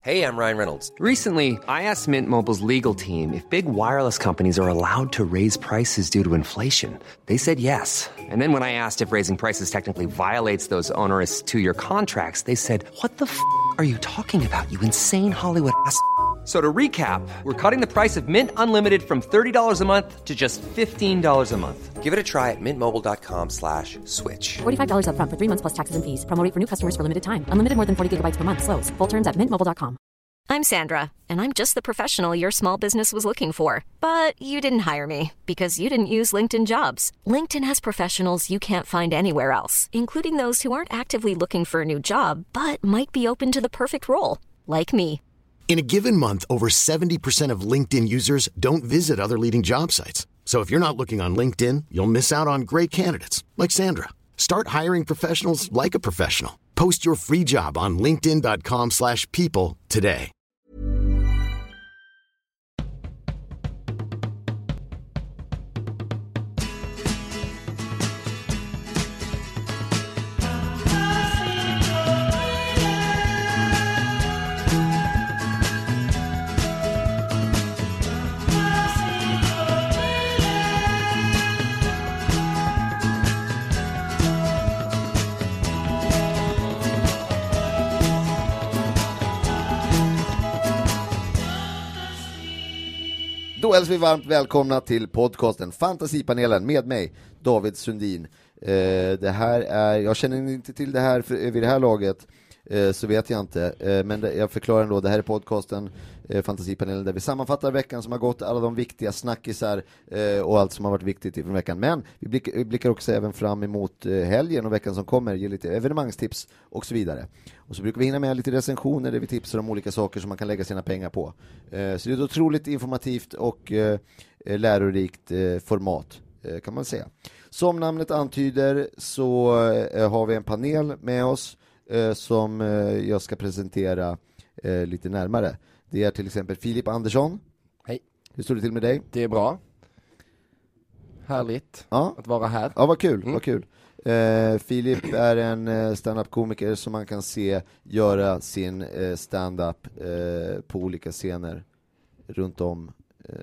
Hey, I'm Ryan Reynolds. Recently, I asked Mint Mobile's legal team if big wireless companies are allowed to raise prices due to inflation. They said yes. And then when I asked if raising prices technically violates those onerous two-year contracts, they said, "What the are you talking about, you insane Hollywood ass?" So to recap, we're cutting the price of Mint Unlimited from $30 a month to just $15 a month. Give it a try at mintmobile.com/switch. $45 up front for 3 months plus taxes and fees. Promo rate for new customers for limited time. Unlimited more than 40 gigabytes per month slows. Full terms at mintmobile.com. I'm Sandra, and I'm just the professional your small business was looking for. But you didn't hire me because you didn't use LinkedIn Jobs. LinkedIn has professionals you can't find anywhere else, including those who aren't actively looking for a new job, but might be open to the perfect role, like me. In a given month, over 70% of LinkedIn users don't visit other leading job sites. So if you're not looking on LinkedIn, you'll miss out on great candidates like Sandra. Start hiring professionals like a professional. Post your free job on linkedin.com/people today. Då hälsar vi varmt välkomna till podcasten Fantasipanelen med mig, David Sundin. Det här är, jag känner inte till det här vid det här laget, så vet jag inte. Men jag förklarar ändå, det här är podcasten Fantasipanelen där vi sammanfattar veckan som har gått, alla de viktiga snackisar och allt som har varit viktigt i veckan. Men vi blickar också även fram emot helgen och veckan som kommer, ger lite evenemangstips och så vidare. Och så brukar vi hinna med lite recensioner där vi tipsar om olika saker som man kan lägga sina pengar på. Så det är ett otroligt informativt och lärorikt format, kan man säga. Som namnet antyder så har vi en panel med oss som jag ska presentera lite närmare. Det är till exempel Filip Andersson. Hej. Hur står det till med dig? Det är bra. Härligt att vara här. Ja, vad kul, vad kul. Filip är en stand-up-komiker som man kan se göra sin stand-up på olika scener runt om.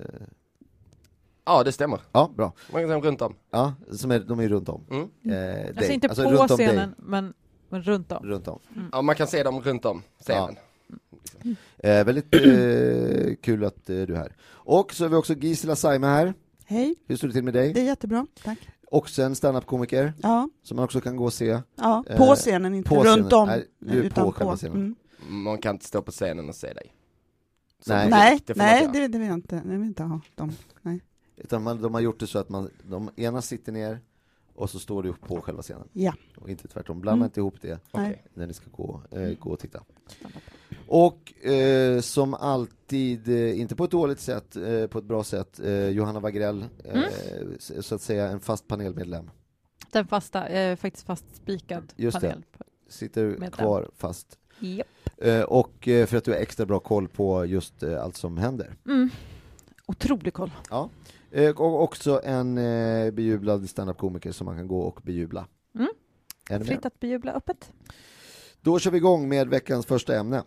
Ja, det stämmer. Ja, bra. Man kan säga runt om. Ja, de är runt om. Alltså inte på scenen, men runt om. Runt om. Ja, man kan se dem runt om scenen. Ja. Väldigt kul att du är här. Och så har vi också Gisela Saime här. Hej. Hur står det till med dig? Det är jättebra, tack. Också en stand-up-komiker. Ja. Som man också kan gå och se. Ja, på scenen, inte på runt om. Nej, utan på själva scenen. Man kan inte stå på scenen och se dig. Nej, det vill jag inte. Jag vill inte ha dem. Nej. Utan de har gjort det så att de ena sitter ner och så står du upp på själva scenen. Ja. Och inte tvärtom. Blanda inte ihop det när ni ska gå och titta. Och som alltid, inte på ett dåligt sätt, på ett bra sätt, Johanna Wagrell, så att säga en fast panelmedlem. Den fasta, faktiskt fast spikad just panel. Det. Sitter kvar fast. Yep. Och för att du har extra bra koll på just allt som händer. Otrolig koll. Ja. Och också en bejublad stand-up-komiker som man kan gå och bejubla. Fritt att bejubla öppet. Då kör vi igång med veckans första ämne.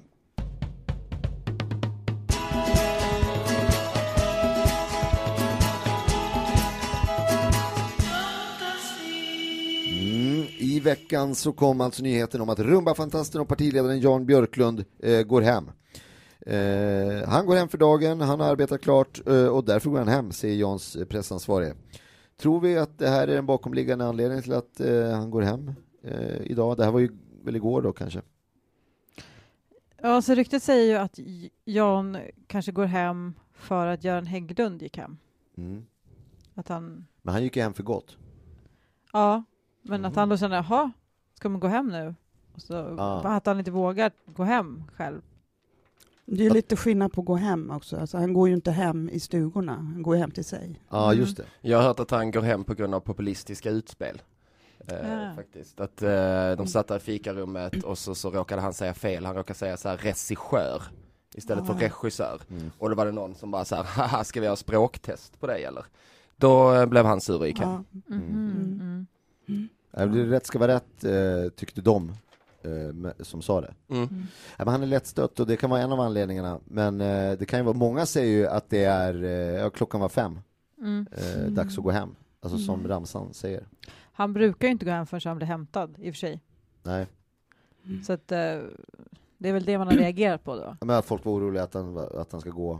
I veckan så kom alltså nyheten om att Rumba-fantasten och partiledaren Jan Björklund går hem. Han går hem för dagen, han har arbetat klart och därför går han hem, säger Jans pressansvarige. Tror vi att det här är den bakomliggande anledningen till att han går hem idag? Det här var ju väl igår då kanske? Ja, så ryktet säger ju att Jan kanske går hem för att Göran Hägglund gick hem. Att han... Men han gick hem för gott. Ja, men att han då känner, jaha, ska man gå hem nu? Och så att han inte vågar gå hem själv. Det är lite skillnad på att gå hem också. Alltså, han går ju inte hem i stugorna, han går hem till sig. Ja, just det. Jag har hört att han går hem på grund av populistiska utspel. Faktiskt. Att de satt där i fikarummet och så råkade han säga fel. Han råkade säga så här regissör istället för regissör. Och då var det någon som bara så här, haha, ska vi ha språktest på dig eller? Då blev han sur och gick hem. Rätt ska vara rätt, tyckte de. som sa det. Mm. Ja, men han är lättstött och det kan vara en av anledningarna. Men det kan ju vara, många säger ju att det är klockan var 5. Dags att gå hem. Alltså som ramsan säger. Han brukar ju inte gå hem förrän han blir hämtad, i och för sig. Nej. Så att det är väl det man har reagerat på då. Men att folk var oroliga att han ska gå.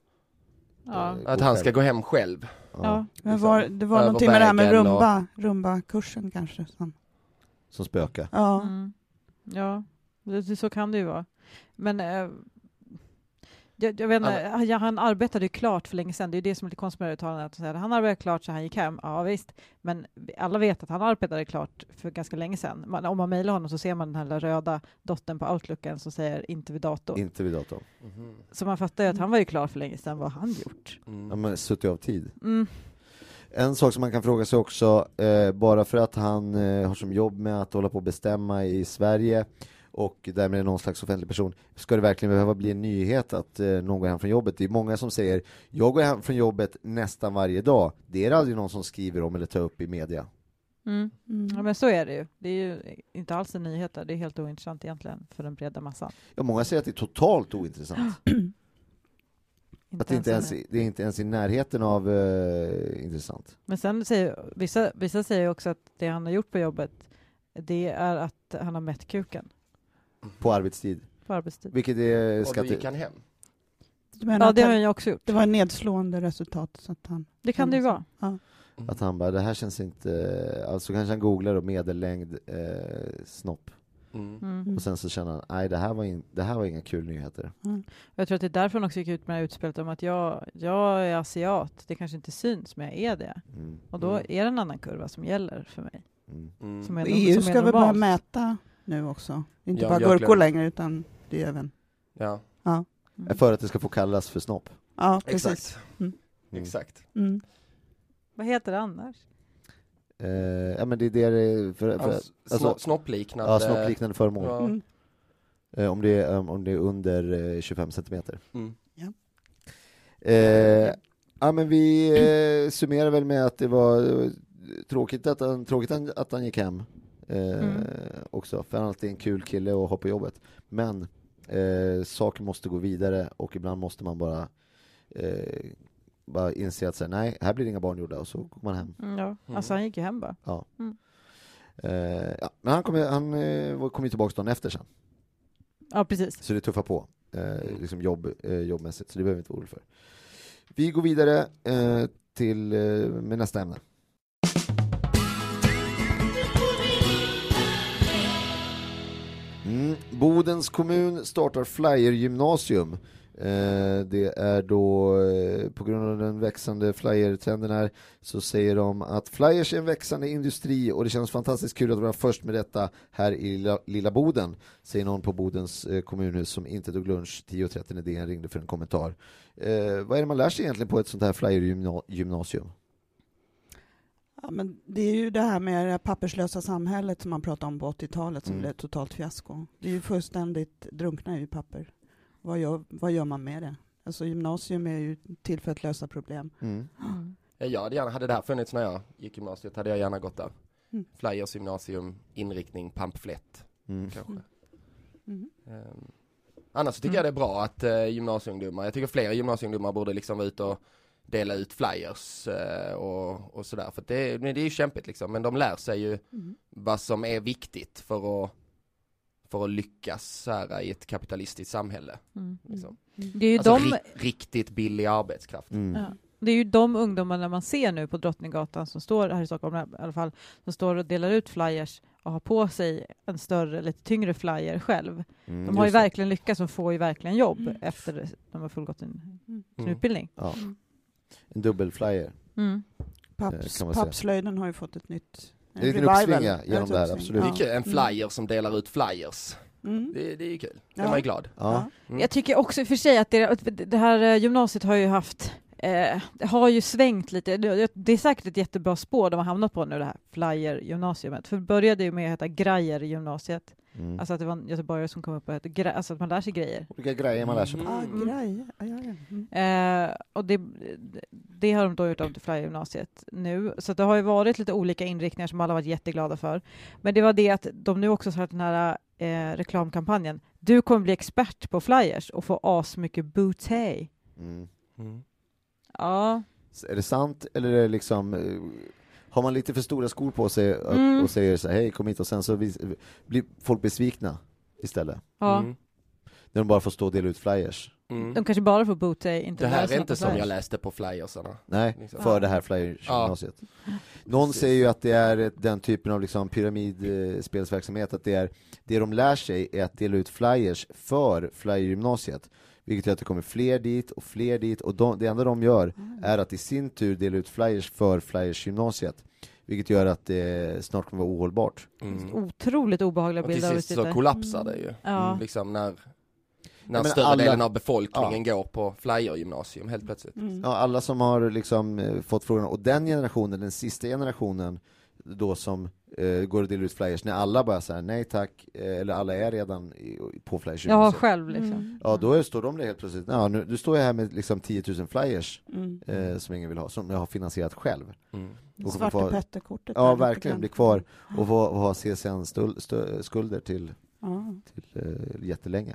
Ja. Att han ska gå hem själv. Ja. Men det var någonting med det här med rumba-kursen kanske. Som spöka. Ja. Ja, så kan det ju vara. Men jag vet inte, han arbetade ju klart för länge sedan. Det är ju det som är lite konstigt med det uttalandet. Han arbetade klart så han gick hem. Ja visst, men alla vet att han arbetade klart för ganska länge sedan. Om man mejlar honom så ser man den här röda dotten på Outlooken som säger inte vid dator. Inte vid datorn. Så man fattar ju att han var ju klar för länge sedan. Vad har han gjort? Ja, men suttit av tid. En sak som man kan fråga sig också, bara för att han har som jobb med att hålla på och bestämma i Sverige och därmed är någon slags offentlig person, ska det verkligen behöva bli en nyhet att någon går hem från jobbet? Det är många som säger, jag går hem från jobbet nästan varje dag. Det är aldrig någon som skriver om eller tar upp i media. Ja, men så är det ju. Det är ju inte alls en nyhet där. Det är helt ointressant egentligen för den breda massan. Ja, många säger att det är totalt ointressant. Att det är inte ens i närheten av intressant. Men sen säger vissa säger också att det han har gjort på jobbet, det är att han har mätt kuken. På arbetstid. Vilket är och då gick han hem. Ja, det har han ju också gjort. Det var en nedslående resultat. Så att han det kan det ju vara. Ja. Att han bara, det här känns inte... Alltså kanske han googlar och medellängd snopp. Och sen så känner han, nej det här var inga kul nyheter. Jag tror att det är därför han också gick ut med det här utspelet om att jag är asiat. Det kanske inte syns, men jag är det. Och då är det en annan kurva som gäller för mig. Som är EU ska väl börja mäta nu också. Inte bara gurkor längre, utan det är även... Ja. För att det ska få kallas för snopp. Ja, precis. Exakt. Exakt. Vad heter det annars? Ja, men det är alltså, snoppliknande. Ja, snoppliknande föremål. Om det är under 25 centimeter. Ja. Ja, men vi summerar väl med att det var tråkigt att han gick hem också. För han är alltid en kul kille och har på jobbet. Men saker måste gå vidare och ibland måste man bara inse att säga, nej, här blir det inga barn gjorda, och så går man hem. Alltså han gick ju hem bara. Ja. Men han kom ju tillbaka dagen efter sen. Ja, precis. Så det tuffar på liksom jobbmässigt, så det behöver vi inte vara orolig för. Vi går vidare med nästa ämne. Bodens kommun startar flyergymnasium. Det är då på grund av den växande flyertrenden här, så säger de att flyers är en växande industri och det känns fantastiskt kul att vara först med detta här i lilla Boden, säger någon på Bodens kommunhus som inte tog lunch 10:30 när DN ringde för en kommentar. Vad är det man lär sig egentligen på ett sånt här flyergymnasium? Ja, men det är ju det här med det papperslösa samhället som man pratade om på 80-talet som blev ett totalt fiasko. Det är ju fullständigt drunkna i papper. Vad gör man med det? Alltså gymnasium är ju till för att lösa problem. Hade det här funnits när jag gick gymnasiet hade jag gärna gått där. Flyers gymnasium, inriktning, pamflett kanske. Annars så tycker jag det är bra att gymnasieungdomar, jag tycker fler gymnasieungdomar borde liksom vara ute och dela ut flyers och sådär. För det är ju kämpigt liksom, men de lär sig ju vad som är viktigt för att lyckas så här, i ett kapitalistiskt samhälle. Liksom. Det är ju alltså riktigt billig arbetskraft. Ja. Det är ju de ungdomarna man ser nu på Drottninggatan som står här i Stockholm i alla fall, som står och delar ut flyers och har på sig en större, lite tyngre flyer själv. De har ju verkligen lyckats och får ju verkligen jobb efter att de har fullgått sin utbildning. Ja. En dubbelflyer. Pappslöjden har ju fått ett nytt det är en uppsvinga genom det här, absolut. Det är kul. En flyer som delar ut flyers. Det är ju kul. Det är man ju glad. Jag tycker också för sig att det här gymnasiet har ju haft det har ju svängt lite. Det är säkert ett jättebra spår de har hamnat på nu, det här flyergymnasiet. För det började ju med att heta Grejer-gymnasiet. Alltså att det var en göteborgare som kom upp och hette alltså att man lär sig grejer. Vilka grejer man lär sig på. Grejer. Och det har de då gjort om till flyergymnasiet nu. Så det har ju varit lite olika inriktningar som alla varit jätteglada för. Men det var det att de nu också har den här reklamkampanjen. Du kommer bli expert på flyers och få asmycket bouteille. Ja. Är det sant eller är det liksom har man lite för stora skor på sig och säger så här, hej kom hit, och sen så blir folk besvikna istället. Ja. När de bara får stå och dela ut flyers. De kanske bara får bouteille, inte det här läsa är inte på som flyers. jag läste på flyersarna. Nej, liksom. för det här flyers-gymnasiet. Någon säger ju att det är den typen av liksom pyramidspelsverksamhet, att det de lär sig är att dela ut flyers för flyergymnasiet. Vilket gör att det kommer fler dit och det enda de gör är att i sin tur dela ut flyers för flyers-gymnasiet. Vilket gör att det snart kommer vara ohållbart. Otroligt obehagliga och bilder. till sist så kollapsar det ju. Liksom när större delen av befolkningen går på flyergymnasium helt plötsligt. Ja, alla som har liksom fått frågan, och den generationen, den sista generationen då som går och delar ut flyers, när alla bara säger nej tack, eller alla är redan på flyers. Ja, själv liksom. Ja, då står de där helt plötsligt. Ja, nu står jag här med liksom 10 000 flyers som ingen vill ha, som jag har finansierat själv. Svarte Petter-kortet. Ja, verkligen, bli kvar och ha CSN-skulder till jättelänge.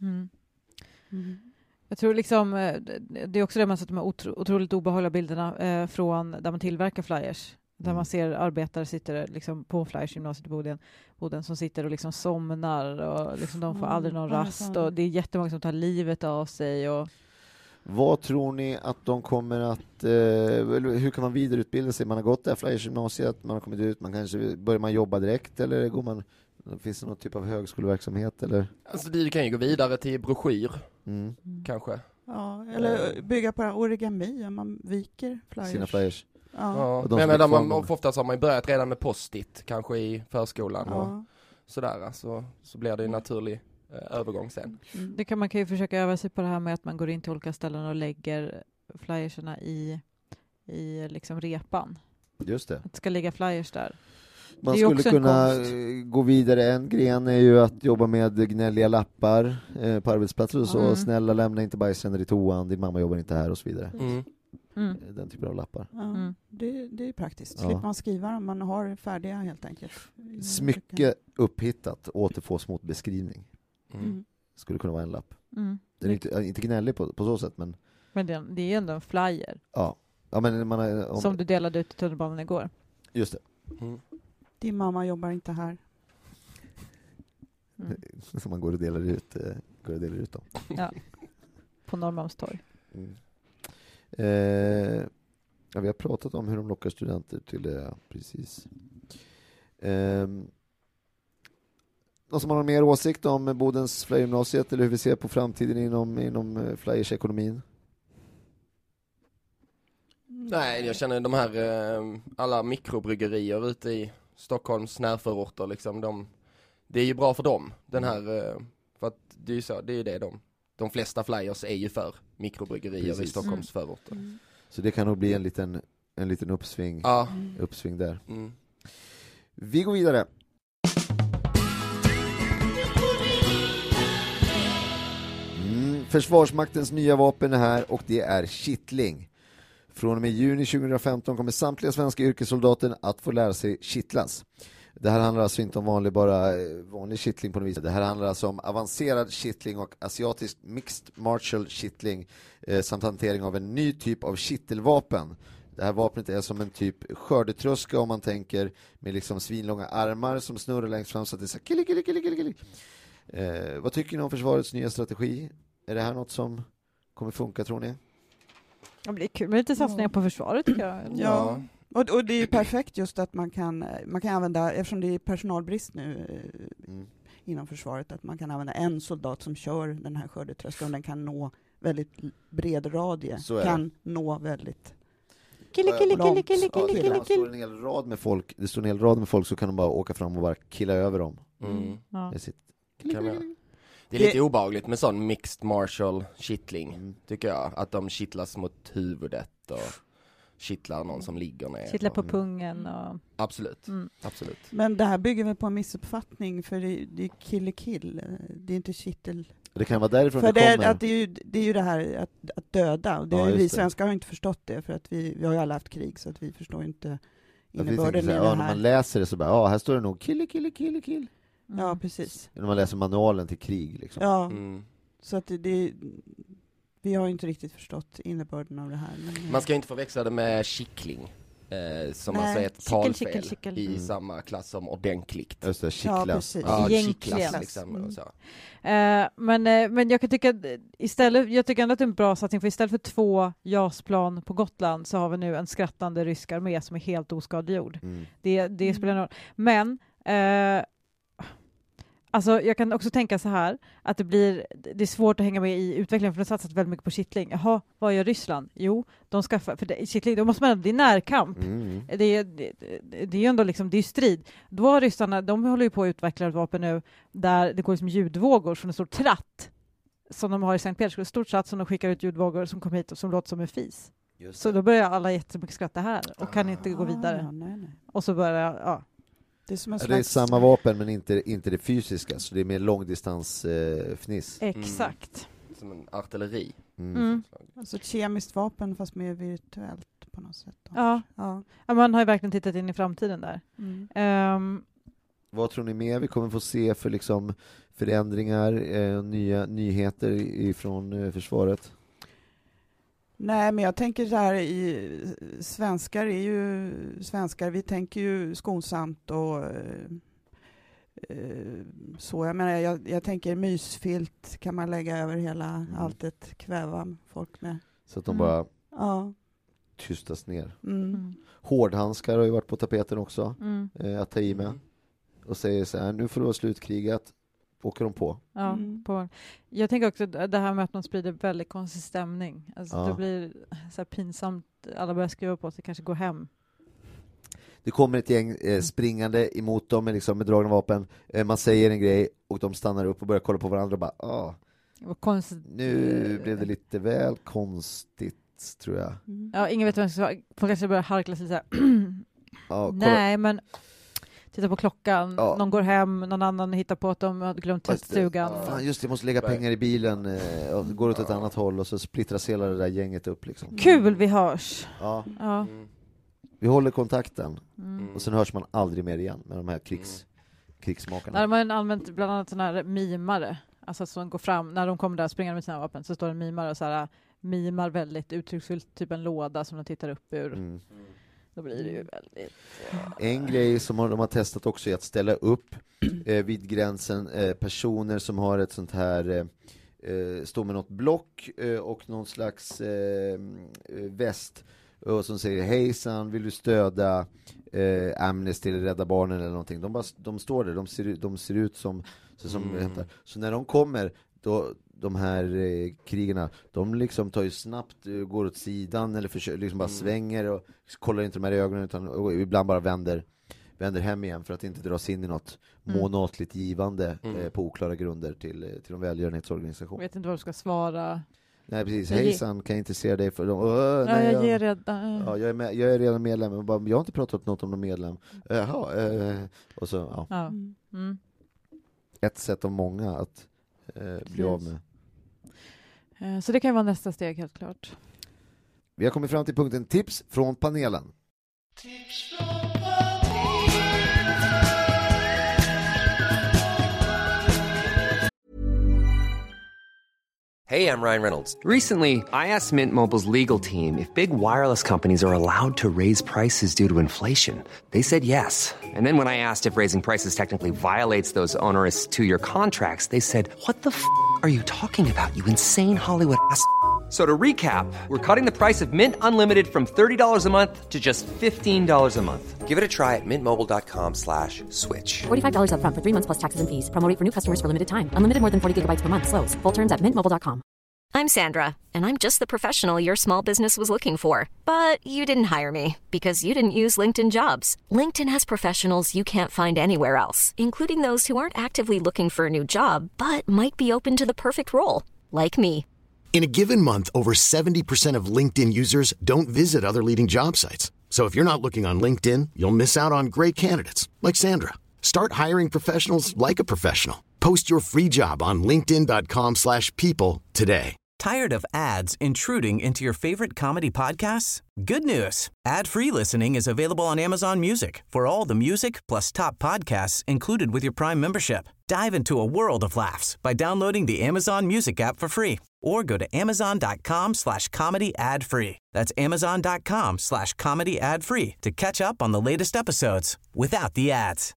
Jag tror liksom, det är också det man sett de här otroligt obehagliga bilderna från där man tillverkar flyers. Där man ser arbetare sitter liksom på flyers-gymnasiet i Boden som sitter och liksom somnar och liksom de får aldrig någon rast och det är jättemånga som tar livet av sig. Och vad tror ni att de kommer att hur kan man vidareutbilda sig? Man har gått där flyers-gymnasiet, man har kommit ut, börjar man jobba direkt eller finns det någon typ av högskoleverksamhet eller? Alltså du kan ju gå vidare till broschyr kanske. Ja, eller bygga på origami, man viker flyers. Sina flyers. Ja. Men oftast har man ju börjat redan med post-it kanske i förskolan och sådär, så blir det en naturlig övergång sen. Man kan ju försöka öva sig på det här med att man går in till olika ställen och lägger flyerserna i liksom repan. Just det. Att det ska ligga flyers där. Man skulle kunna gå vidare. En gren är ju att jobba med gnälliga lappar på arbetsplatser och så. Snälla lämna inte bajsränder i toan, din mamma jobbar inte här och så vidare. Den typen av lappar. Det är praktiskt. Slipper man skriva dem, man har färdiga helt enkelt. Smycke upphittat, återfås mot beskrivning. Skulle kunna vara en lapp. Den är inte gnällig på så sätt, men det är ändå en flyer. Ja men som du delade ut i tunnelbanan igår. Just det. Din mamma jobbar inte här. Så man går och delar ut dem. Ja. På Norrmalmstorg. Vi har pratat om hur de lockar studenter till det, precis. Någon som har mer åsikt om Bodens flyergymnasiet eller hur vi ser på framtiden inom flyersekonomin? Nej, jag känner de här alla mikrobryggerier ute i Stockholms närförorter liksom, det är ju bra för dem den här, för att det är ju så, det är ju det de flesta flyers är ju för mikrobryggerier i Stockholms förorter. Så det kan nog bli en liten uppsving där. Vi går vidare. Försvarsmaktens nya vapen är här och det är kittling. Från och med juni 2015 kommer samtliga svenska yrkessoldater att få lära sig kittlas. Det här handlar alltså inte om vanlig kittling på något vis. Det här handlar alltså om avancerad kittling och asiatisk mixed martial kittling samt hantering av en ny typ av kittelvapen. Det här vapnet är som en typ skördetröska om man tänker med liksom svinlånga armar som snurrar längst fram så att det är så killi. Vad tycker ni om försvarets nya strategi? Är det här något som kommer funka, tror ni? Det blir kul med lite satsningar på försvaret tycker jag. Ja. Och det är ju perfekt just att man kan använda, eftersom det är personalbrist nu inom försvaret, att man kan använda en soldat som kör den här skördetröskan. Den kan nå väldigt bred radie. Kan nå väldigt... Det står en hel rad med folk så kan de bara åka fram och bara killa över dem. Det är lite obehagligt med sån mixed martial kittling, tycker jag. Att de kittlas mot huvudet och kittlar någon som ligger ner. Kittlar på pungen. Och... Absolut. Men det här bygger väl på en missuppfattning, för det är kill. Det är inte kittel. Det kan vara därifrån för det kommer. Det är ju det här att döda. Och det är vi svenskar har inte förstått det, för att vi har ju alla haft krig, så att vi förstår inte innebörden i det här. När man läser det så bara, här står det nog kill. Ja, precis. När man läser manualen till krig liksom. Ja, så att vi har inte riktigt förstått innebörden av det här. Men Man ska inte förväxla det med kickling. Som Nej. alltså är ett Chicken, talfel chicken. i samma klass som ordentligt. Just det, ja, kittla. precis. Ja, Egentligen. kicklas liksom, och så. Men jag kan tycka att jag tycker ändå att det är en bra satsning, för istället för 2 JAS-plan på Gotland så har vi nu en skrattande rysk armé som är helt oskadliggjord. Det spelar någon roll. Men alltså jag kan också tänka så här att det är svårt att hänga med i utvecklingen, för de har satsat väldigt mycket på kittling. Jaha, vad gör Ryssland? Jo, de skaffar, för kittling, då måste man, det är närkamp. Det är ju ändå liksom, det är strid. Då har ryssarna, de håller ju på att utveckla ett vapen nu där det går liksom ljudvågor som en stor tratt som de har i Sankt Petersburg, ett stort tratt som de skickar ut ljudvågor som kommer hit och som låter som en fis. Så då börjar alla jättemycket skratta här och kan inte gå vidare. Nej. Och så börjar Det är som en Det är samma vapen men inte det fysiska, så det är mer långdistans fniss. Exakt. Som en artilleri. alltså ett kemiskt vapen fast mer virtuellt på något sätt. Ja, man har ju verkligen tittat in i framtiden där. Vad tror ni mer vi kommer få se för liksom förändringar, nya nyheter ifrån försvaret? Nej, men jag tänker så här, svenskar är ju svenskar, vi tänker ju skonsamt och så. Jag menar, jag tänker mysfilt kan man lägga över hela alltet, kväva folk med. Så att de bara tystas ner. Hårdhandskar har ju varit på tapeten också, att ta i med. Och säger så här, nu får det vara slutkrigat. Åker de på. Ja, jag tänker också det här med att man sprider väldigt konstig stämning. Alltså det blir så här pinsamt. Alla börjar skriva på att det kanske går hem. Det kommer ett gäng springande emot dem med dragna vapen. Man säger en grej och de stannar upp och börjar kolla på varandra och bara nu blev det lite väl konstigt, tror jag. Ja, ingen vet vad man ska svara. Folk kanske börjar harkla sig så här. Nej, men titta på klockan, någon går hem, någon annan hittar på att de har glömt tvättstugan. Fan, just det, måste lägga pengar i bilen och går åt ett annat håll och så splittras hela det där gänget upp liksom. Kul, vi hörs. Vi håller kontakten och sen hörs man aldrig mer igen med de här krigsmakarna. När man har använt bland annat sådana här mimare, alltså som går fram, när de kommer där springande med sina vapen så står en mimare och så här mimar väldigt uttrycksfullt, typ en låda som de tittar upp ur. Då blir det ju väldigt... En grej som de har testat också är att ställa upp vid gränsen personer som har ett sånt här står med något block och någon slags väst och som säger hejsan, vill du stödja Amnesty eller Rädda Barnen eller någonting. De står där, de ser ut som så när de kommer då, de här krigarna, de liksom tar ju snabbt, går åt sidan eller försöker, liksom bara svänger och kollar inte de här ögonen utan och ibland bara vänder hem igen för att inte dras in i något månatligt givande på oklara grunder till en välgörenhetsorganisation. Jag vet inte vad du ska svara. Nej, precis. Hejsan, kan jag intressera dig för dem? Jag ger redan. Ja, jag är redan medlem. Jag har inte pratat något om någon medlem. Och så, ett sätt av många att bli av med. Så det kan vara nästa steg, helt klart. Vi har kommit fram till punkten tips från panelen. Tips från panelen. Hey, I'm Ryan Reynolds. Recently, I asked Mint Mobile's legal team if big wireless companies are allowed to raise prices due to inflation. They said yes. And then when I asked if raising prices technically violates those onerous 2-year contracts, they said, "What the f*** are you talking about, you insane Hollywood ass?" So to recap, we're cutting the price of Mint Unlimited from $30 a month to just $15 a month. Give it a try at mintmobile.com/switch. $45 up front for 3 months plus taxes and fees. Promo rate for new customers for limited time. Unlimited more than 40 gigabytes per month. Slows full terms at mintmobile.com. I'm Sandra, and I'm just the professional your small business was looking for. But you didn't hire me because you didn't use LinkedIn Jobs. LinkedIn has professionals you can't find anywhere else, including those who aren't actively looking for a new job, but might be open to the perfect role, like me. In a given month, over 70% of LinkedIn users don't visit other leading job sites. So if you're not looking on LinkedIn, you'll miss out on great candidates like Sandra. Start hiring professionals like a professional. Post your free job on linkedin.com/people today. Tired of ads intruding into your favorite comedy podcasts? Good news. Ad-free listening is available on Amazon Music for all the music plus top podcasts included with your Prime membership. Dive into a world of laughs by downloading the Amazon Music app for free or go to amazon.com/comedy ad-free. That's amazon.com/comedy ad-free to catch up on the latest episodes without the ads.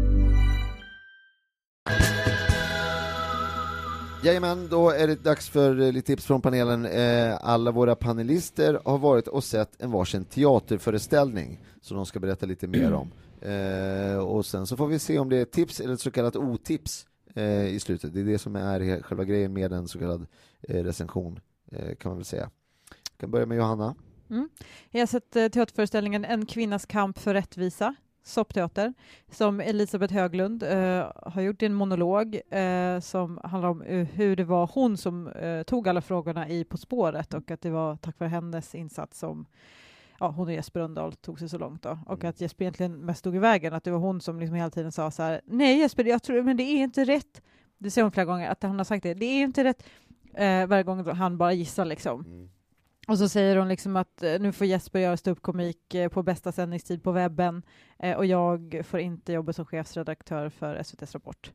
Jajamän, då är det dags för lite tips från panelen. Alla våra panelister har varit och sett en varsin teaterföreställning som de ska berätta lite mer om. Och sen så får vi se om det är tips eller så kallat otips i slutet. Det är det som är själva grejen med en så kallad recension, kan man väl säga. Jag kan börja med Johanna. Jag har sett teaterföreställningen En kvinnas kamp för rättvisa, soppteater, som Elisabeth Höglund har gjort en monolog som handlar om hur det var hon som tog alla frågorna i På spåret, och att det var tack vare hennes insats som hon och Jesper Rönndahl tog sig så långt då. Och att Jesper egentligen mest stod i vägen, att det var hon som liksom hela tiden sa så här: nej Jesper, jag tror, men det är inte rätt. Det säger hon flera gånger, att hon har sagt det. Det är inte rätt. Varje gång han bara gissar liksom. Och så säger hon liksom att nu får Jesper göra ståuppkomik på bästa sändningstid på webben, och jag får inte jobba som chefsredaktör för SVT:s Rapport.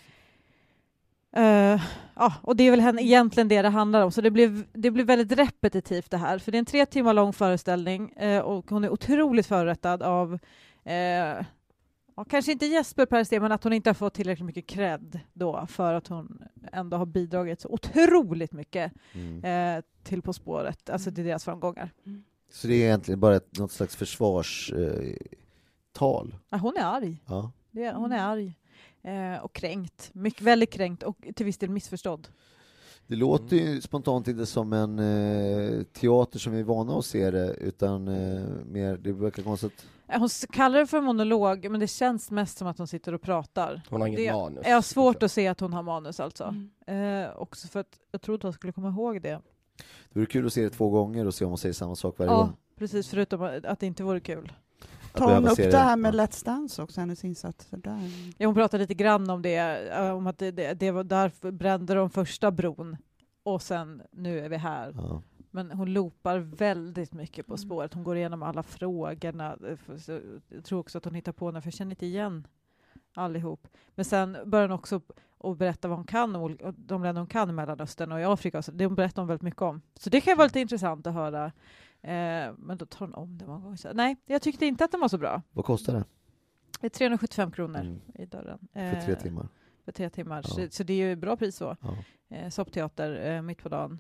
Och det är väl egentligen det handlar om. Så det blir väldigt repetitivt det här. För det är en 3 timmar lång föreställning, och hon är otroligt förrättad av kanske inte Jesper per se, men att hon inte har fått tillräckligt mycket cred då, för att hon ändå har bidragit så otroligt mycket till På spåret, alltså till deras framgångar. Så det är egentligen bara något slags försvarstal? Hon är arg. Ja. Hon är arg och kränkt. Väldigt kränkt och till viss del missförstådd. Det låter ju spontant inte som en teater som vi är vana att se det, utan mer, det verkar konstigt. Hon kallar det för monolog, men det känns mest som att hon sitter och pratar. Hon har inget manus. Jag har svårt att se att hon har manus alltså. Också för att jag trodde att hon skulle komma ihåg det. Det vore kul att se det 2 gånger och se om hon säger samma sak varje gång. Ja, precis, förutom att det inte vore kul. Tar hon upp det här med Let's Dance också, hennes insatser där? Ja, hon pratade lite grann om det, om att det var därför brände de första bron, och sen nu är vi här. Ja. Men hon loopar väldigt mycket På spåret. Hon går igenom alla frågorna. Jag tror också att hon hittar på för jag känner inte igen allihop. Men sen börjar hon också att berätta vad hon kan, och de länder hon kan i Mellanöstern och i Afrika. Så det hon berättar hon väldigt mycket om. Så det kan vara lite intressant att höra. Men då tar hon om det många gånger. Nej, jag tyckte inte att den var så bra. Vad kostar det? Det är 375 kronor i dörren. För 3 timmar. För 3 timmar. Ja. Så det är ju bra pris så. Ja. Soppteater mitt på dagen.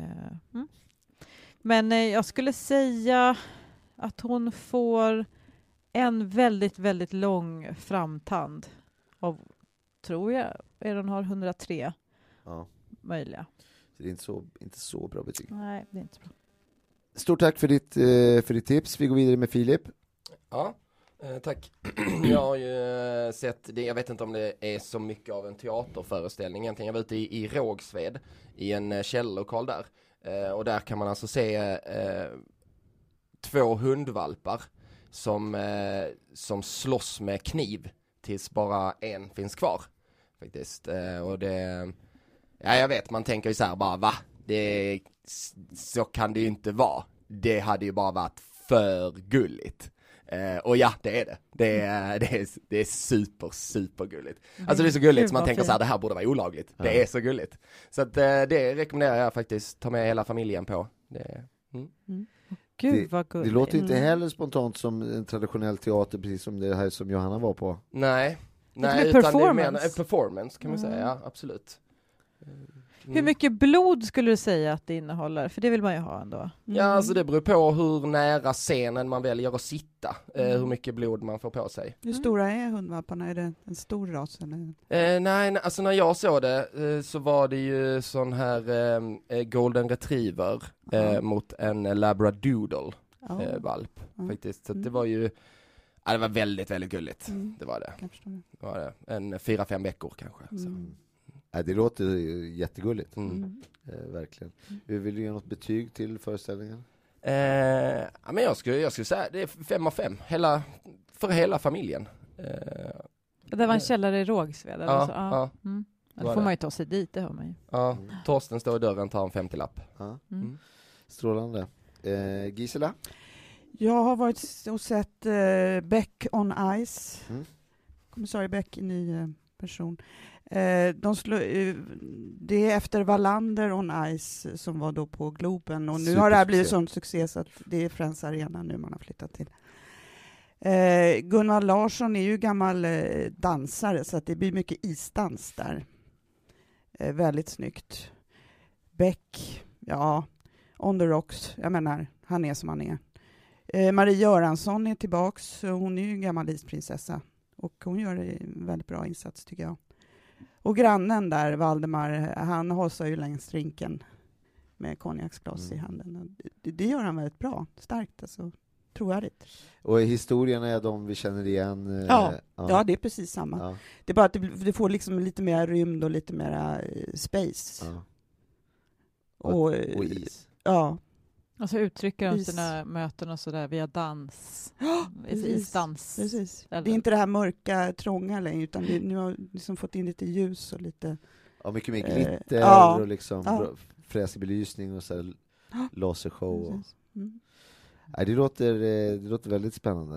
Men jag skulle säga att hon får en väldigt, väldigt lång framtand av, tror jag, hon har 103 möjliga. Så det är inte så bra betyg. Nej, det är inte så bra. Stort tack för ditt tips. Vi går vidare med Filip. Ja, tack. Jag har ju sett det, jag vet inte om det är så mycket av en teaterföreställning egentligen. Jag var ute i Rågsved i en källarlokal där. Och där kan man alltså se 2 hundvalpar som slåss med kniv tills bara en finns kvar faktiskt. Och det, ja, jag vet, man tänker ju så här bara, va? Så kan det ju inte vara. Det hade ju bara varit för gulligt. Och ja, det är det. Det är super gulligt. Alltså det är så gulligt som man tänker så här, det här borde vara olagligt. Ja. Det är så gulligt. Så att det rekommenderar jag faktiskt, ta med hela familjen på. Gud vad gulligt. Det låter inte heller spontant som en traditionell teater, precis som det här som Johanna var på. Nej, utan performance. Det är mer performance kan man säga, ja, absolut. Hur mycket blod skulle du säga att det innehåller? För det vill man ju ha ändå. Ja, alltså det beror på hur nära scenen man väljer att sitta. Hur mycket blod man får på sig. Hur stora är hundvalparna? Är det en stor ras? Eller? Nej, alltså när jag såg det så var det ju sån här golden retriever mot en labradoodle valp faktiskt. Så det var ju, det var väldigt, väldigt gulligt. Det var det. Det var det. En 4-5 veckor kanske. Så. Det låter jättegulligt. Verkligen. Vill du ge något betyg till föreställningen? Men jag skulle säga det är 5 av 5. För hela familjen. Det var en källare i Rågsved. Ja. Då får man ju ta sig dit, det hör man ju. Ja, Torsten står i dörren, tar en 50-lapp. Ja. Strålande. Gisela? Jag har varit och sett Beck on Ice. Kommissarie Beck, en ny person. Det är efter Wallander on Ice som var då på Globen. Och nu har det här blivit sån succé så att det är Friends Arena nu man har flyttat till. Gunnar Larsson är ju gammal dansare så att det blir mycket isdans där. Väldigt snyggt. Beck, ja, on the rocks. Jag menar, han är som han är. Marie Göransson är tillbaks. Hon är ju en gammal isprinsessa. Och hon gör en väldigt bra insats tycker jag. Och grannen där, Valdemar, han hasar ju längs rinken med konjaksglas i handen. Det gör han väldigt bra. Starkt alltså. Trovärdigt. Och historierna är de vi känner igen? Ja, det är precis samma. Ja. Det är bara att det får liksom lite mer rymd och lite mer space. Ja. Och is. Ja. Och så uttrycker de sina möten och sådär via dans. Isdans. Precis. Det är inte det här mörka, trånga längre, utan nu har liksom fått in lite ljus och lite... Ja, mycket mer glitter och liksom fräsig belysning och så här lasershow. Nej, det låter väldigt spännande.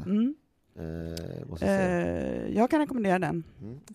Måste jag säga. Jag kan rekommendera den.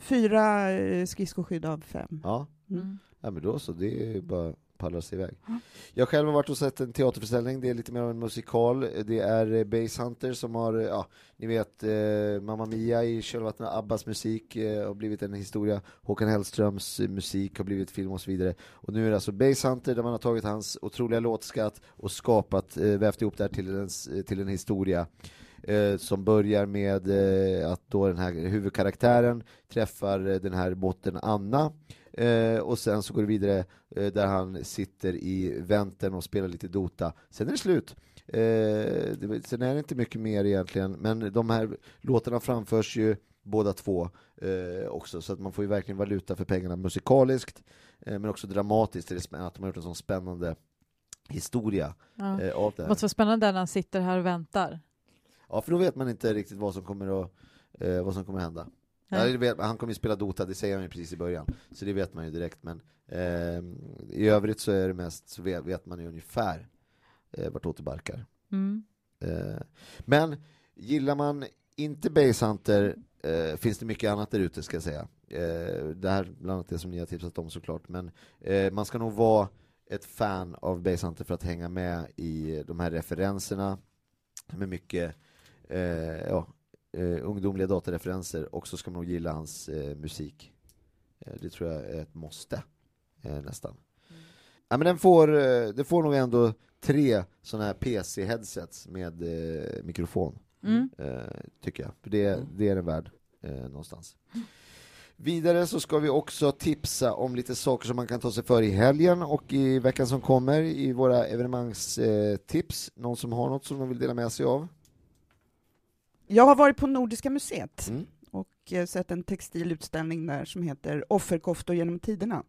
4 skridskoskydd av 5. Ja. Ja, men då så, det är bara pallar sig iväg. Jag själv har varit och sett en teaterförställning. Det är lite mer av en musikal. Det är Base Hunter som har, ni vet, Mamma Mia i kölvattnet, Abbas musik har blivit en historia. Håkan Hellströms musik har blivit film och så vidare. Och nu är det alltså Base Hunter där man har tagit hans otroliga låtskatt och skapat, vävt ihop det här till en historia. Som börjar med att då den här huvudkaraktären träffar den här botten Anna. Och sen så går det vidare där han sitter i vänten och spelar lite Dota. Sen är det slut. Sen är det inte mycket mer egentligen. Men de här låtarna framförs ju båda två också. Så att man får ju verkligen valuta för pengarna musikaliskt. Men också dramatiskt. Att de har gjort en sån spännande historia av det här. Vad så spännande när han sitter här och väntar. Ja, för då vet man inte riktigt vad som kommer att hända. Ja, han kommer ju spela Dota, det säger han ju precis i början. Så det vet man ju direkt. Men i övrigt så är det mest, så vet man ju ungefär vartåt det barkar. Men gillar man inte Base Hunter finns det mycket annat där ute, ska jag säga. Det här bland annat det som ni har tipsat om såklart. Men man ska nog vara ett fan av Base Hunter för att hänga med i de här referenserna. Med mycket ungdomliga datareferenser, och så ska man nog gilla hans musik. Det tror jag är ett måste nästan. Ja, men det får nog ändå 3 såna här PC-headsets med mikrofon. Tycker jag. För det är den värd någonstans. Vidare så ska vi också tipsa om lite saker som man kan ta sig för i helgen och i veckan som kommer i våra evenemangstips. Någon som har något som de vill dela med sig av? Jag har varit på Nordiska museet och sett en textilutställning där som heter Offerkoftor genom tiderna.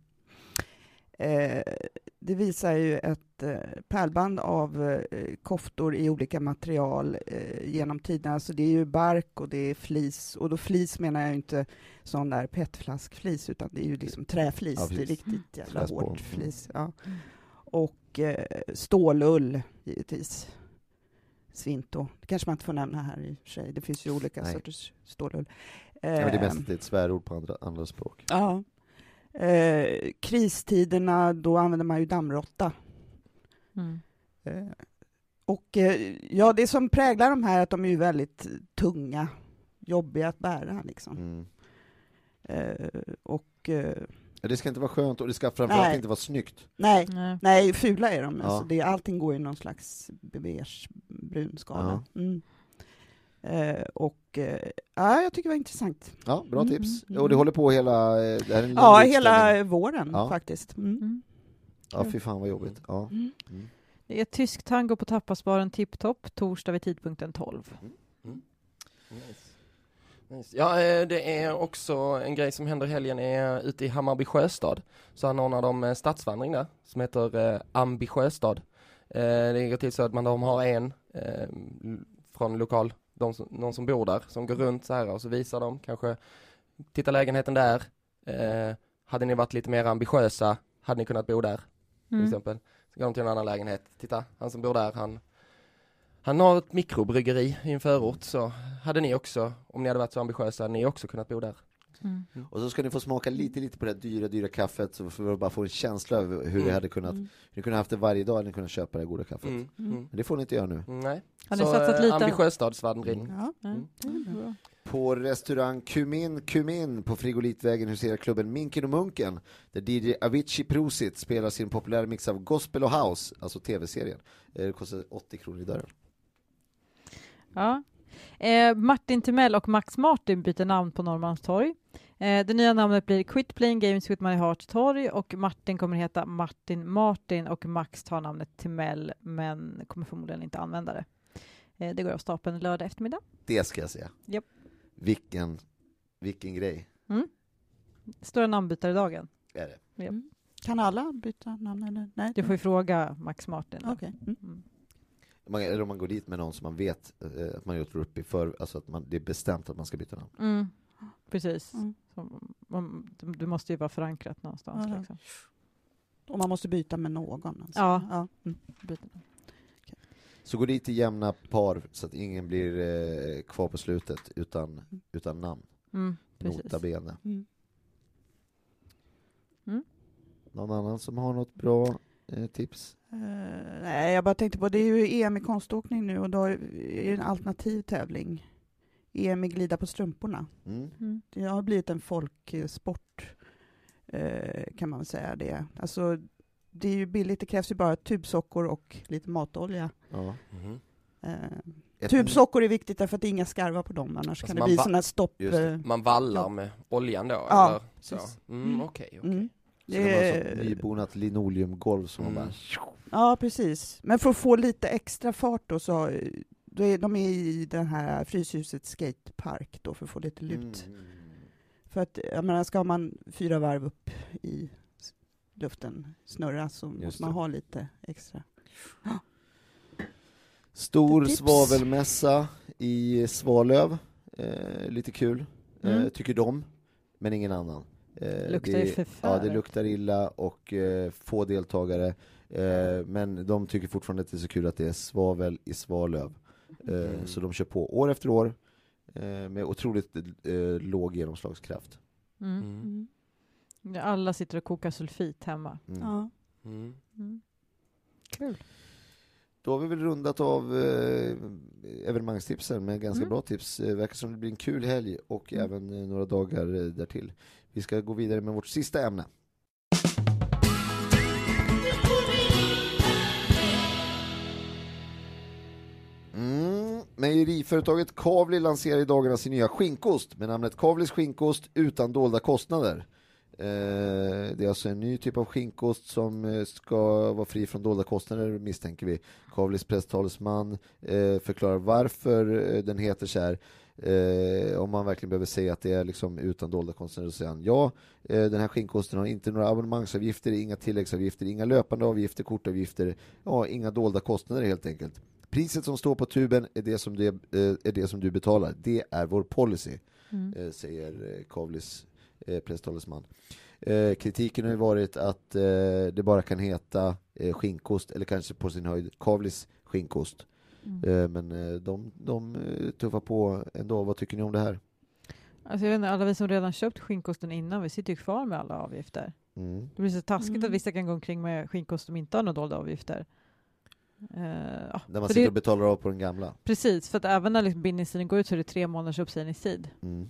Det visar ju ett pärlband av koftor i olika material genom tiderna. Alltså det är ju bark och det är flis. Och då flis menar jag inte sån där petflaskflis, utan det är ju liksom träflis. Det är riktigt jävla hårt flis. Ja. Och stålull givetvis. Svinto. Det kanske man inte får nämna här i och för sig. Det finns ju olika sorters stålull. Det är mest ett svärord på andra språk. Ja. Kristiderna, då använder man ju dammråtta. Och det som präglar de här, att de är ju väldigt tunga, jobbiga att bära liksom. Det ska inte vara skönt och det ska framförallt inte vara snyggt. Nej, fula är de. Ja. Alltså allting går i någon slags beige-brun skala. Jag tycker det var intressant. Ja, bra tips. Och det håller på hela våren faktiskt. Ja, fy fan vad jobbigt. Ja. Det är tysk tango på tapasbaren Tipptopp, torsdag vid tidpunkten 12. Nice. Ja, det är också en grej som händer i helgen är ute i Hammarby sjöstad. Så anordnar de stadsvandring där som heter Ambi sjöstad. Det går till så att de har en från lokal, någon som bor där, som går runt så här och så visar de kanske, titta lägenheten där, hade ni varit lite mer ambitiösa, hade ni kunnat bo där till exempel. Så går de till en annan lägenhet. Titta, han som bor där, han har ett mikrobryggeri i en förort, så hade ni också, om ni hade varit så ambitiösa, hade ni också kunnat bo där. Och så ska ni få smaka lite på det dyra kaffet, så för att bara få en känsla över hur det hade kunnat. Ni kunde haft det varje dag, ni kunde köpa det goda kaffet. Men det får ni inte göra nu. Nej. Har ni satsat lite? Ambitiös stadsvandring. På restaurang Kumin på Frigolitvägen huserar klubben Minken och Munken, där DJ Avicii Prosit spelar sin populära mix av gospel och house, alltså tv-serien. Det kostar 80 kronor i dörren. Ja. Martin Timell och Max Martin byter namn på Norrmalmstorg. Det nya namnet blir Quit Playing Games with My Heart Torg, och Martin kommer heta Martin och Max tar namnet Timell, men kommer förmodligen inte använda det. Det går av stapeln lördag eftermiddag. Det ska jag säga. Yep. Vilken grej. Stora namnbytare dagen. Är det? Yep. Kan alla byta namn eller? Nej. Du får ju fråga Max Martin. Okej. Eller om man går dit med någon som man vet att man gjort upp i för, alltså att det är bestämt att man ska byta namn. Precis. Du måste ju vara förankrat någonstans. Ja. Liksom. Och man måste byta med någon. Alltså. Ja. Byta. Så gå dit till jämna par så att ingen blir kvar på slutet utan namn. Nota bene. Någon annan som har något bra tips? Nej, jag bara tänkte på, det är ju EM i konståkning nu, och då är det en alternativ tävling. EM i glida på strumporna. Det har blivit en folksport, kan man väl säga det. Alltså, det är ju billigt, det krävs ju bara tubsockor och lite matolja. Ja. Tubsockor är viktigt därför att det är inga skarvar på dem, annars alltså kan det bli sådana här stopp. Man vallar med oljan då? Ja, eller? Så. Okej. Så det var så nybonat linoleumgolv som man bara... Ja, precis. Men för att få lite extra fart då, så är de i den här Fryshusets skatepark då, för att få lite lut. För att, jag menar, ska man 4 varv upp i luften snurra, så måste man ha lite extra. Stor svavelmässa i Svalöv. Lite kul. Tycker de, men ingen annan. Luktar ju förfärligt. Ja, det luktar illa och få deltagare. Men de tycker fortfarande att det är så kul att det är svavel i Svalöv. Så de kör på år efter år med otroligt låg genomslagskraft. Alla sitter och kokar sulfit hemma. Kul. Då har vi väl rundat av evenemangstipsen med ganska bra tips. Verkar som det blir en kul helg och även några dagar därtill. Vi ska gå vidare med vårt sista ämne. Mejeriföretaget Kavli lanserar i dagarna sin nya skinkost med namnet Kavlis skinkost utan dolda kostnader. Det är alltså en ny typ av skinkost som ska vara fri från dolda kostnader, misstänker vi. Kavlis presstalesman förklarar varför den heter så här. Om man verkligen behöver säga att det är liksom utan dolda kostnader, så säger han den här skinkosten har inte några abonnemangsavgifter, inga tilläggsavgifter, inga löpande avgifter, kortavgifter, inga dolda kostnader helt enkelt. Priset som står på tuben är det som du betalar. Det är vår policy, säger Kavlis presstalesman. Kritiken har ju varit att det bara kan heta skinkost, eller kanske på sin höjd Kavlis skinkost. Men de tuffar på ändå. Vad tycker ni om det här? Alltså jag vet inte, alla vi som redan köpt skinkosten innan, vi sitter ju kvar med alla avgifter. Det blir så taskigt att vissa kan gå omkring med skinkost som inte har några dolda avgifter. Där man sitter och betalar av på den gamla. Precis, för att även när liksom bindningstiden går ut så är det 3 månaders uppsägningstid.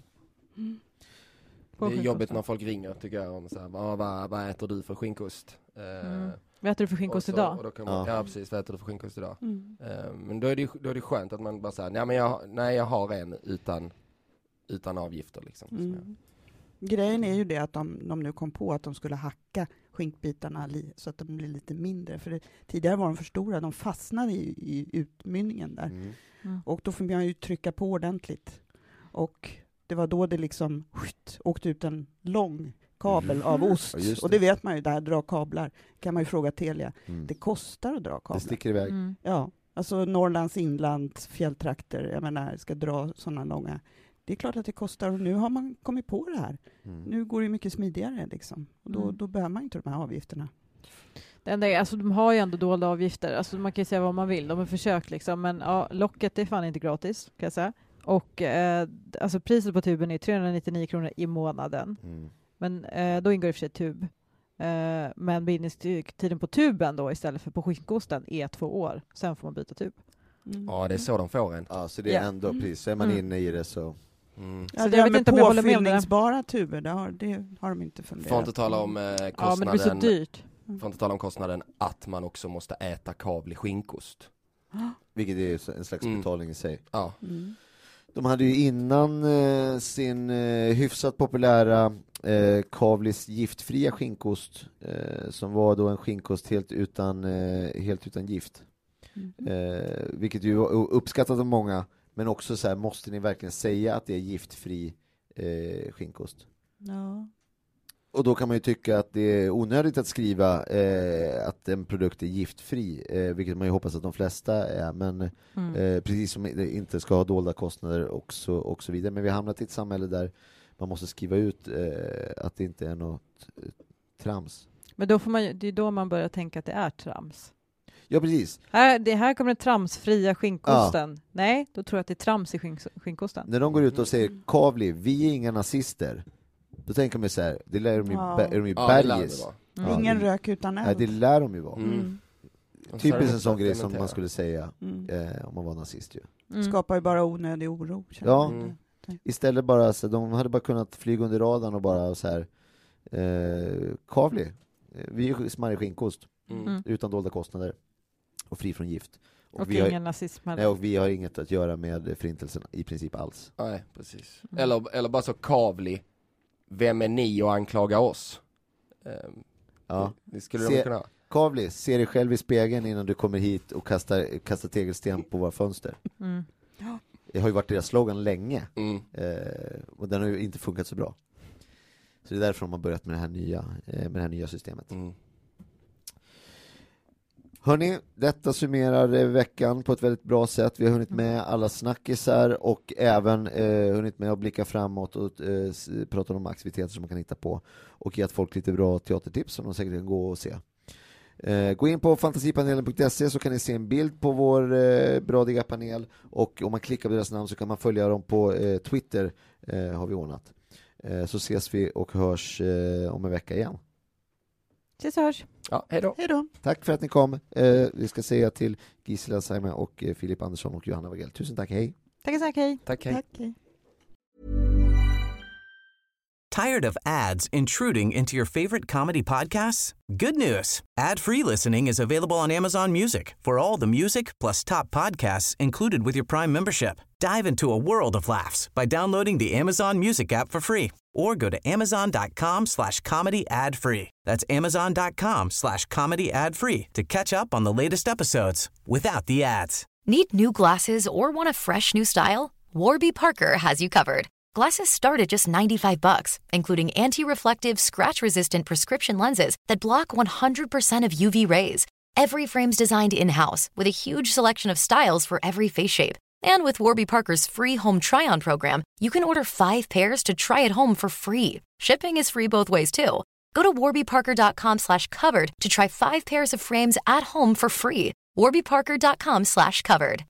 Det är jobbigt när folk ringer, tycker jag, om så här, vad äter du för skinkost? Vad äter du för skinkost idag? Och då kan man, ja, precis, vad äter du för skinkost idag? Men då är det skönt att man bara säger, jag har en utan avgifter liksom. Grejen är ju det att de nu kom på att de skulle hacka skinkbitarna så att de blir lite mindre. För tidigare var de för stora, de fastnade i utmynningen där. Och då får man ju trycka på ordentligt. Och det var då det liksom åkte ut en lång kabel av ost. Ja, och det vet man ju, där dra kablar. Kan man ju fråga Telia. Det kostar att dra kablar. Det sticker iväg. Ja, alltså Norrlands inland, fjälltrakter, jag menar, ska dra sådana långa Det är klart att det kostar och nu har man kommit på det här. Nu går det mycket smidigare liksom. Och då behöver man inte de här avgifterna. Det enda är, alltså, de har ju ändå dolda avgifter. Alltså, man kan ju säga vad man vill. De har försökt liksom. Men ja, locket är fan inte gratis, kan jag säga. Och alltså, priset på tuben är 399 kronor i månaden. Men då ingår i och för sig tub. Men bindningstiden på tuben då istället för på skinkosten är 2 år. Sen får man byta tub. Ja, det är så de får en. Ja, så det är ändå precis. Så är man inne i det så... Ja, det är med påfyllningsbara tuber, det har de inte funderat. Får inte tala om kostnaden. Ja, men det blir så dyrt. Får inte tala om kostnaden att man också måste äta kavlig skinkost. Vilket är en slags betalning i sig. Ja. De hade ju innan sin hyfsat populära Kavlis giftfria skinkost som var då en skinkost helt utan gift. Vilket ju uppskattat av många, men också så här, måste ni verkligen säga att det är giftfri skinkost? Ja. Och då kan man ju tycka att det är onödigt att skriva att en produkt är giftfri, vilket man ju hoppas att de flesta är, men precis som det inte ska ha dolda kostnader och så vidare. Men vi har hamnat i ett samhälle där man måste skriva ut att det inte är något trams. Men då får det är då man börjar tänka att det är trams. Ja, precis. Här kommer den tramsfria skinkosten. Ja. Nej, då tror jag att det är trams i skinkosten. När de går ut och säger Kavli, vi är inga nazister. Då tänker man så här, det lär de ju bergis. Ingen rök utan eld. Det lär de ju vara. Typiskt en sån grej som man skulle säga om man var nazist ju. Skapar ju bara onödig oro. Ja, istället bara så de hade bara kunnat flyga under radarn och bara så här Kavli, vi är smarrig skinkost utan dolda kostnader och fri från gift. Och ingen nazism heller. Nej, och vi har inget att göra med förintelsen i princip alls. Nej, precis. Eller bara så Kavli, vem är ni och anklaga oss? Ja. Det skulle de kunna. Kavli, se dig själv i spegeln innan du kommer hit och kastar tegelsten på våra fönster. Det har ju varit deras slogan länge. Och den har ju inte funkat så bra. Så det är därför de har börjat med det här nya systemet. Hörrni, detta summerar veckan på ett väldigt bra sätt. Vi har hunnit med alla snackisar och även hunnit med att blicka framåt och prata om aktiviteter som man kan hitta på och ge folk lite bra teatertips som de säkert kan gå och se. Gå in på fantasipanelen.se så kan ni se en bild på vår bradiga panel, och om man klickar på deras namn så kan man följa dem på Twitter, har vi ordnat. Så ses vi och hörs om en vecka igen. Ses och hörs. Ja, hej då. Hej då. Tack för att ni kom. Vi ska säga till Gisela Saima och Filip Andersson och Johanna Wagell. Tusen tack, hej. Tack, hej. Tack, hej. Tack, hej. Tired of ads intruding into your favorite comedy podcasts? Good news. Ad-free listening is available on Amazon Music for all the music plus top podcasts included with your Prime membership. Dive into a world of laughs by downloading the Amazon Music app for free or go to amazon.com/comedy ad-free. That's amazon.com/comedy ad-free to catch up on the latest episodes without the ads. Need new glasses or want a fresh new style? Warby Parker has you covered. Glasses start at just $95, including anti-reflective, scratch-resistant prescription lenses that block 100% of UV rays. Every frame's designed in-house with a huge selection of styles for every face shape. And with Warby Parker's free home try-on program, you can order 5 pairs to try at home for free. Shipping is free both ways, too. Go to warbyparker.com/covered to try 5 pairs of frames at home for free. warbyparker.com/covered.